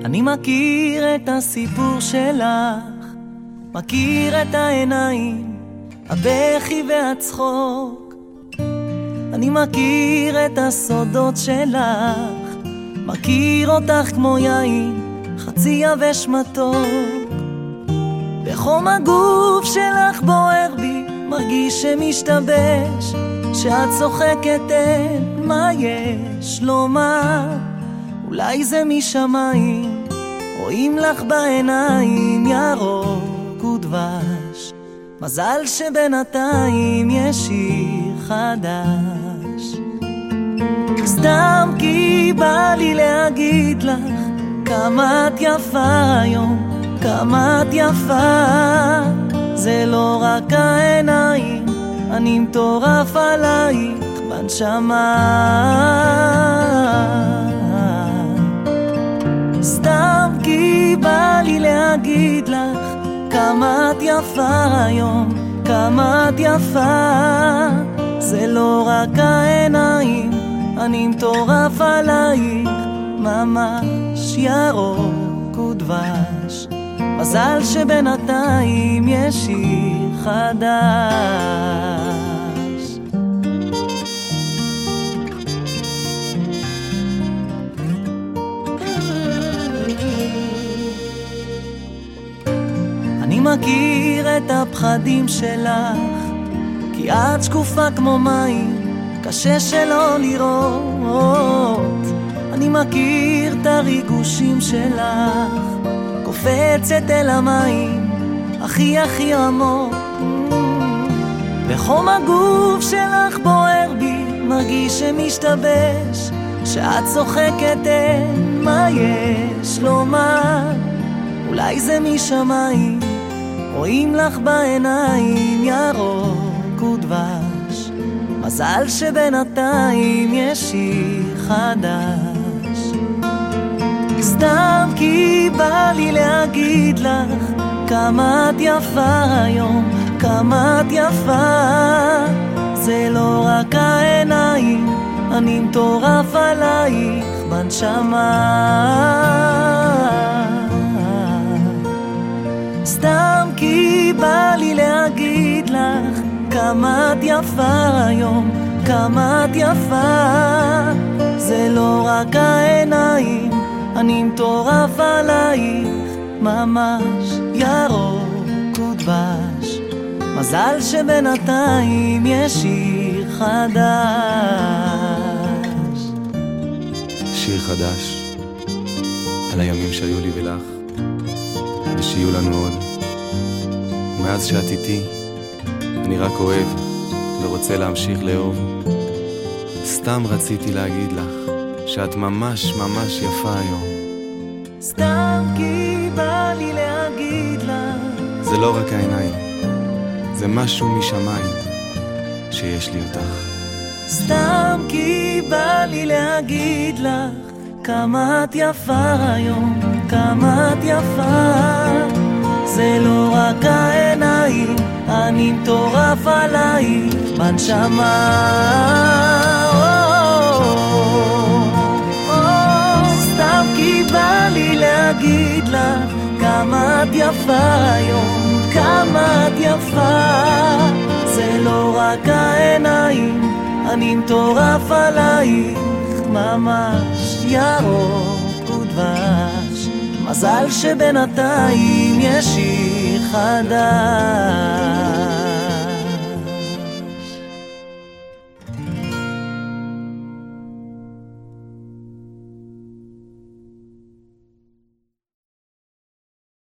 אני מכיר את הסיפור שלך, מכיר את העיניים, הבכי והצחוק. אני מכיר את הסודות שלך, מכיר אותך כמו יין, חצי יבש מתוק. בחום הגוף שלך בוער בי, מרגיש שמשתבש, שאת צוחקת אין מה יש לומר. אולי זה משמיים, רואים לך בעיניים ירוק ודבש. מזל שבינתיים יש שיר חדש. סתם כי בא לי להגיד לך כמה את יפה היום, כמה את יפה. זה לא רק העיניים, אני מטורף עלייך בנשמה. סתם כי בא לי להגיד לך כמה את יפה היום, כמה את יפה. זה לא רק העיניים, אני מטורף עלייך, ממש ירוק ודבש. מזל שבינתיים יש שיר חדש. אני מכיר את הפחדים שלך, כי את שקופה כמו מים, קשה שלא לראות. אני מכיר את הריגושים שלך, קופצת אל המים, הכי הכי עמוק. בחום הגוף שלך בוער בי, מרגיש שמשתבש, שאת צוחקת אין מה יש לומר. אולי זה משמיים, רואים לך בעיניים ירוק ודבש. מזל שבינתיים יש שיר חדש. סתם כי בא לי להגיד לך כמה את יפה היום, כמה את יפה. זה לא רק העיניים, אני מטורף עלייך בנשמה. סתם כי בא לי להגיד לך כמה את יפה היום, כמה את יפה. זה לא רק העיניים, אני מטורף עלייך, ממש ירוק ודבש. מזל שבינתיים יש שיר חדש. שיר חדש על הימים שהיו לי ולך, ושיהיו לנו עוד. ומאז שאת איתי אני רק אוהב ורוצה להמשיך לאהוב. סתם רציתי להגיד לך שאת ממש ממש יפה היום. סתם כי בא לי להגיד לך, זה לא רק העיניים, זה משהו משמיים שיש לי אותך. סתם כי בא לי להגיד לך כמה את יפה היום, כמה את יפה. זה לא רק העיניים, אני מטורף עלייך בנשמה. סתם כי בא לי להגיד לך כמה את יפה היום, כמה את יפה. זה לא רק העיניים, אני מטורף עלייך, ממש ירוק ודבש. מזל שבינתיים יש שיר חדש.